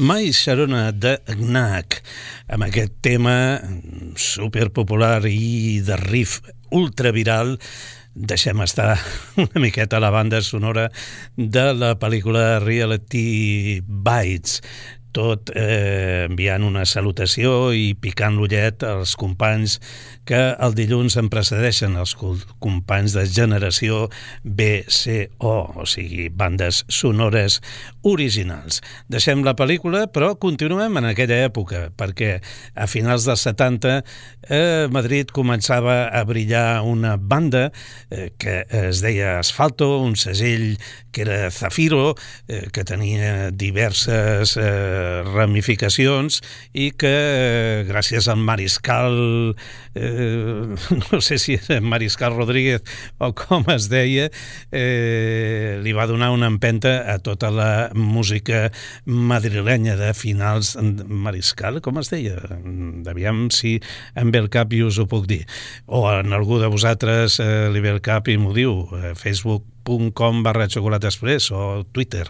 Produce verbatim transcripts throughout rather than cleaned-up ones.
My Sharona de Knack, amb aquest tema superpopular i de riff ultraviral. Deixem estar una miqueta la banda sonora de la pel·lícula Reality Bites, tot eh, enviant una salutació i picant l'ullet als companys que el dilluns em precedeixen, els companys de Generació B C O, o sigui, bandes sonores originals. Deixem la pel·lícula, però continuem en aquella època, perquè a finals dels setanta a Madrid començava a brillar una banda eh, que es deia Asfalto, un segell que era Zafiro, eh, que tenia diverses eh, ramificacions i que eh, gràcies al Mariscal, eh, no sé si era Mariscal Rodríguez o com es deia, eh, li va donar una empenta a tota la música madrilenya de finals. Mariscal, com es deia? Aviam si em ve el cap i us ho puc dir, o en algú de vosaltres eh, li ve el cap i m'ho diu, eh, facebook punt com barra xocolata express o Twitter.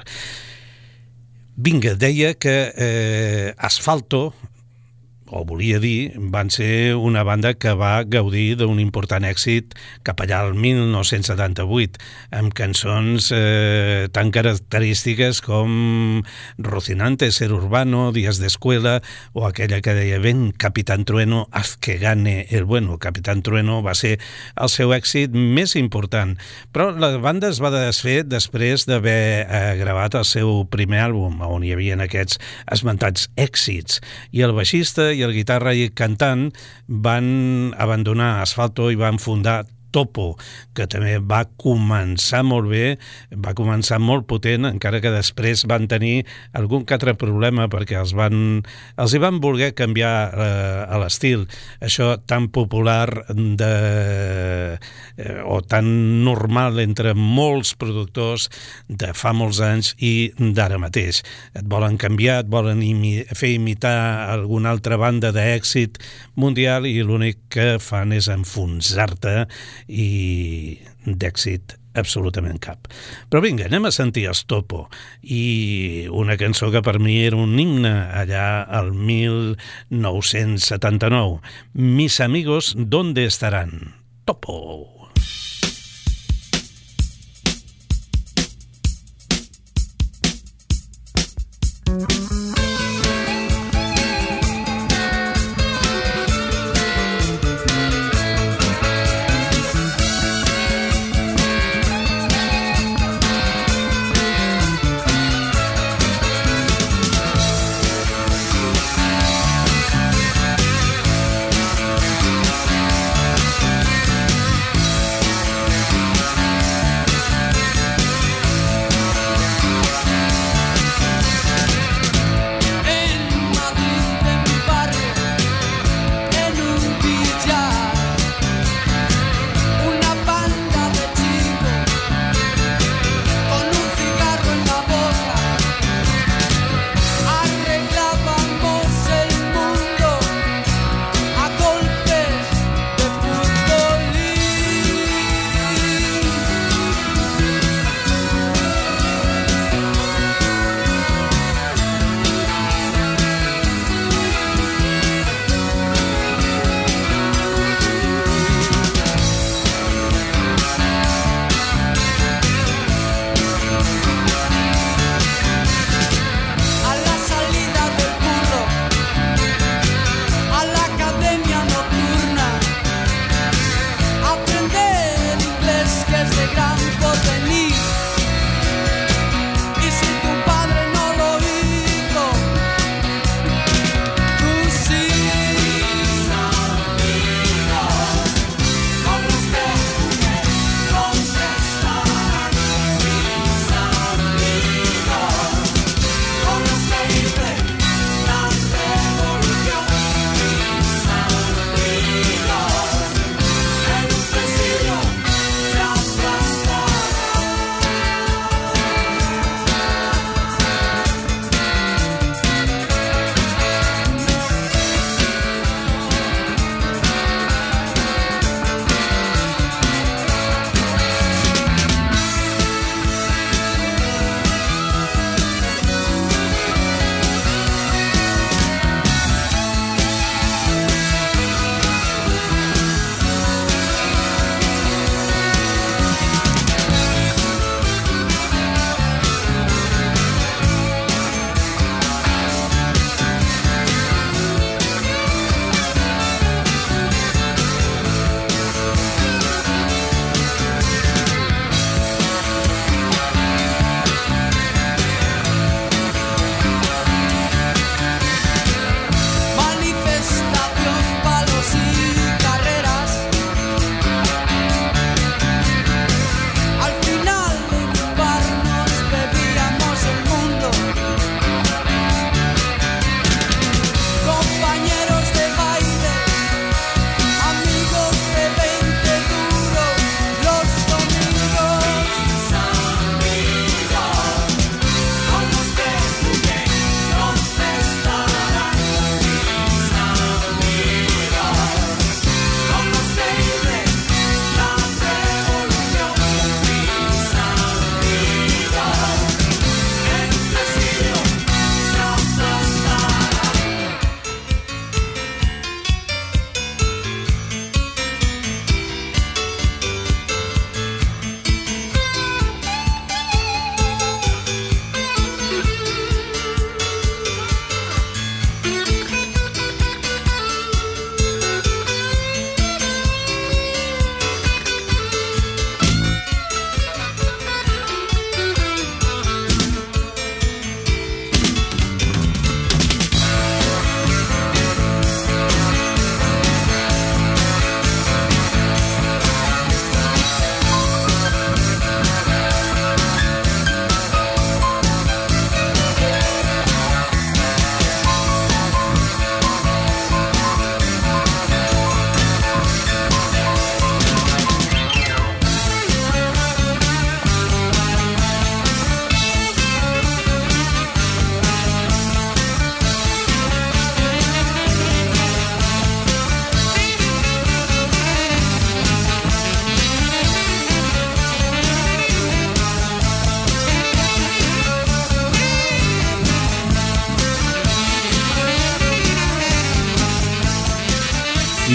Vinga, deia que eh, Asfalto, o volia dir, van ser una banda que va gaudir d'un important èxit cap allà al mil nou-cents setanta-vuit, amb cançons eh, tan característiques com Rocinante, Ser Urbano, Días de Escuela, o aquella que deia Ven, Capitán Trueno, haz que gane el bueno. Capitán Trueno va ser el seu èxit més important, però la banda es va desfer després d'haver eh, gravat el seu primer àlbum, on hi havia aquests esmentats èxits, i el baixista i el guitarra i cantant van abandonar Asfalto i van fundar Topo, que també va començar molt bé, va començar molt potent, encara que després van tenir algun que altre problema perquè els van, els hi van voler canviar eh, a l'estil, això tan popular de, eh, o tan normal entre molts productors de fa molts anys i d'ara mateix. Et volen canviar, et volen imi- fer imitar alguna altra banda d'èxit mundial i l'únic que fan és enfonsar-te i d'èxit absolutament cap. Però vinga, anem a sentir els Topo i una cançó que per mi era un himne allà al mil nou-cents setanta-nou. Mis amigos, ¿dónde estarán? Topo.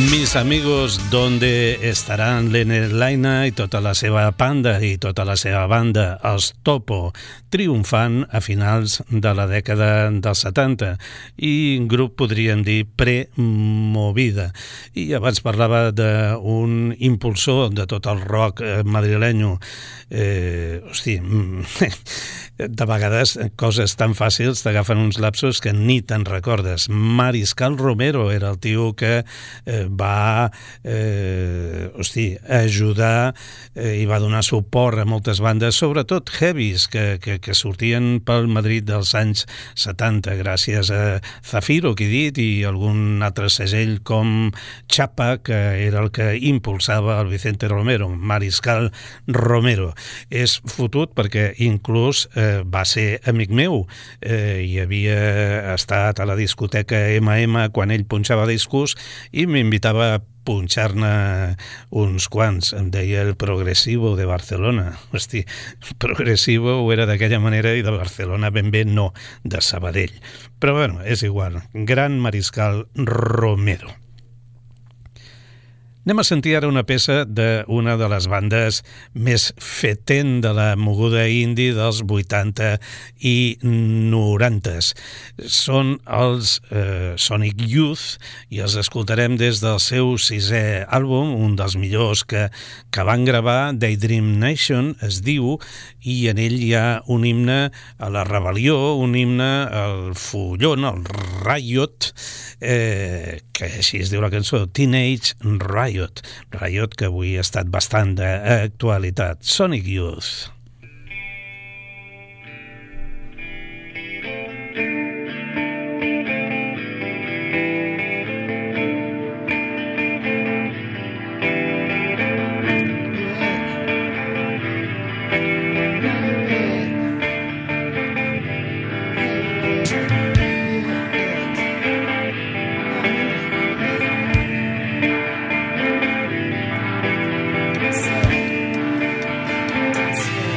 Mis amigos, ¿dónde estaran Lene Laina i tota la seva banda i tota la seva banda, els Topo, triomfant a finals de la dècada dels setanta i grup, podríem dir, pre-movida. I abans parlava d'un impulsor de tot el rock madrilenyo. Eh, hosti, de vegades coses tan fàcils t'agafen uns lapsos que ni te'n recordes. Mariscal Romero era el tio que eh, va eh, hosti, ajudar eh, i va donar suport a moltes bandes, sobretot heavies, que, que, que sortien pel Madrid dels anys setanta, gràcies a Zafiro, que he dit, i algun altre segell com Chapa, que era el que impulsava el Vicente Romero, Mariscal Romero. És fotut perquè inclús eh, va ser amic meu eh, i havia estat a la discoteca eme eme quan ell punxava discos i m'invitava a punxar-ne uns quants. Em deia el Progresivo de Barcelona. Hosti, Progresivo ho era d'aquella manera i de Barcelona ben bé no, de Sabadell. Però bueno, és igual. Gran Mariscal Romero. Anem a sentir ara una peça d'una de les bandes més fetent de la moguda indie dels vuitanta i norantes. Són els eh, Sonic Youth i els escoltarem des del seu sisè àlbum, un dels millors que, que van gravar, Daydream Nation es diu, i en ell hi ha un himne a la rebel·lió, un himne al follon, al riot, eh, que així es diu la cançó, Teenage Riot. Riot, que avui ha estat bastant d'actualitat. Sonic Youth. So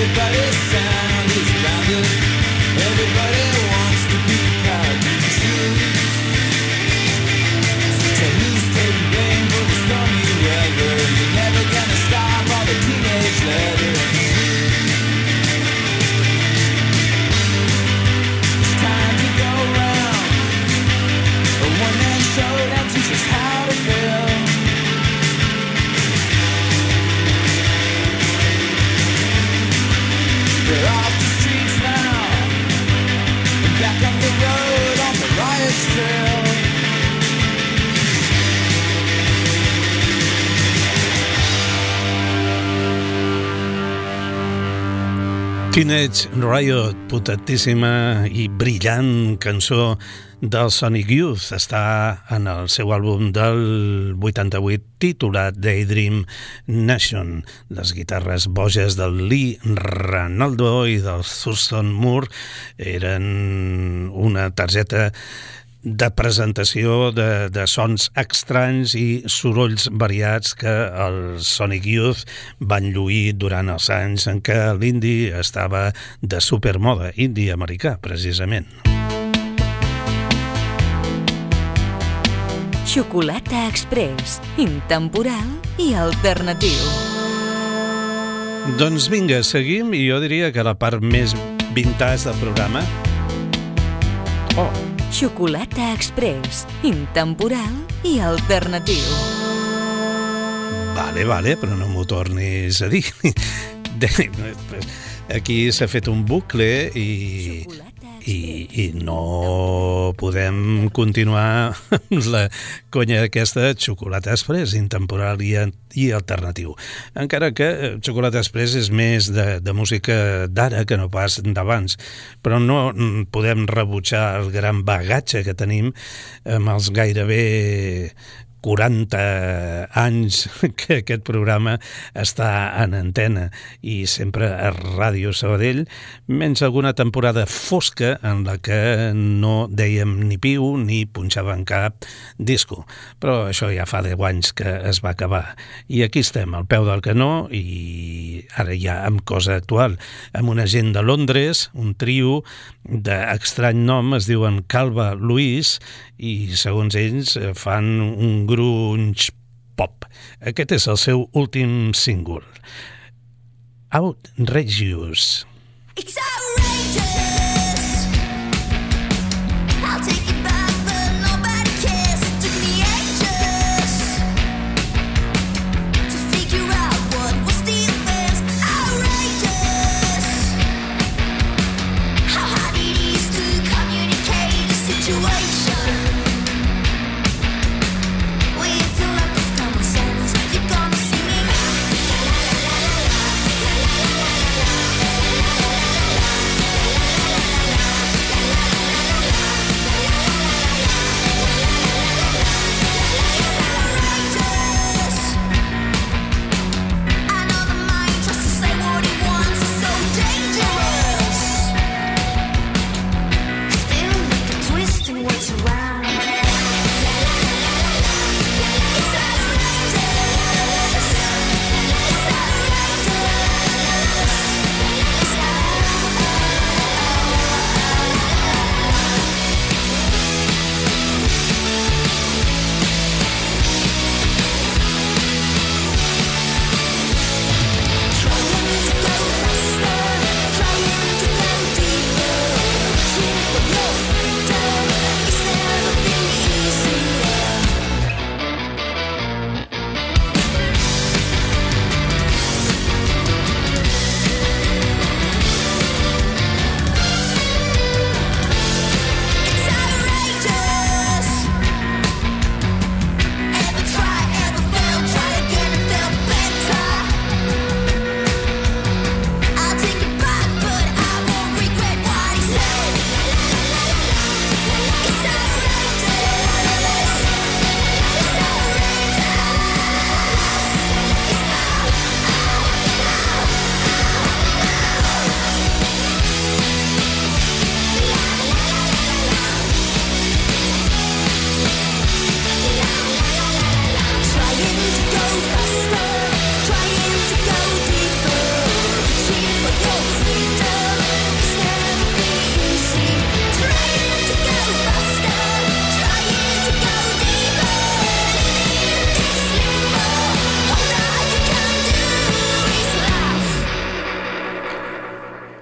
Everybody's sound is grounded. Everybody wants to be proud to choose. So who's taking blame for the stormy weather? You're never gonna stop all the teenage letters. It's time to go round. A one-man show that teaches how to feel. They're off the streets now, and back on the road on the riot trail. Teenage Riot, potentíssima i brillant cançó del Sonic Youth, està en el seu àlbum del vuitanta-vuit titulat Daydream Nation. Les guitarres boges del Lee Ranaldo i del Thurston Moore eren una targeta de presentació de, de sons estranys i sorolls variats que el Sonic Youth van lluir durant els anys en què l'indie estava de supermoda, indie americà, precisament. Xocolata Express, intemporal i alternatiu. Doncs vinga, seguim, i jo diria que la part més vintage del programa... Oh! Xocolata Express, intemporal i alternatiu. Vale, vale, però no m'ho tornis a dir. Aquí s'ha fet un bucle i, i, i no podem continuar la conya aquesta Xocolata Express, intemporal i, i alternatiu. Encara que Xocolata Express és més de, de música d'ara que no pas d'abans, però no podem rebutjar el gran bagatge que tenim amb els gairebé quaranta anys que aquest programa està en antena i sempre a Ràdio Sabadell, menys alguna temporada fosca en la que no dèiem ni piu ni punxàvem cap disco. Però això ja fa deu anys que es va acabar. I aquí estem, al peu del canó, i ara ja amb cosa actual, amb una gent de Londres, un trio d'estrany nom, es diuen Calva Louise, i segons ells fan un grunge pop. Aquest és el seu últim single, Outrageous. It's outrageous. I'll take it back, but nobody cares. It took me ages to figure out what was the offense. Outrageous. How hard it is to communicate the situation. With a lack of common sense, you're gonna see me. La la la la la la la la la la la la la la.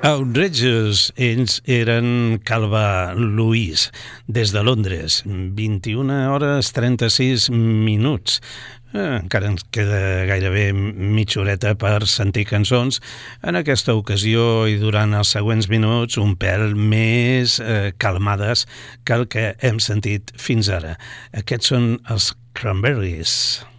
Outrageous, ells eren Calva Louise, des de Londres, vint-i-una hores trenta-sis minuts. Eh, encara ens queda gairebé mitja horeta per sentir cançons. En aquesta ocasió i durant els següents minuts un pèl més eh, calmades que el que hem sentit fins ara. Aquests són els Cranberries.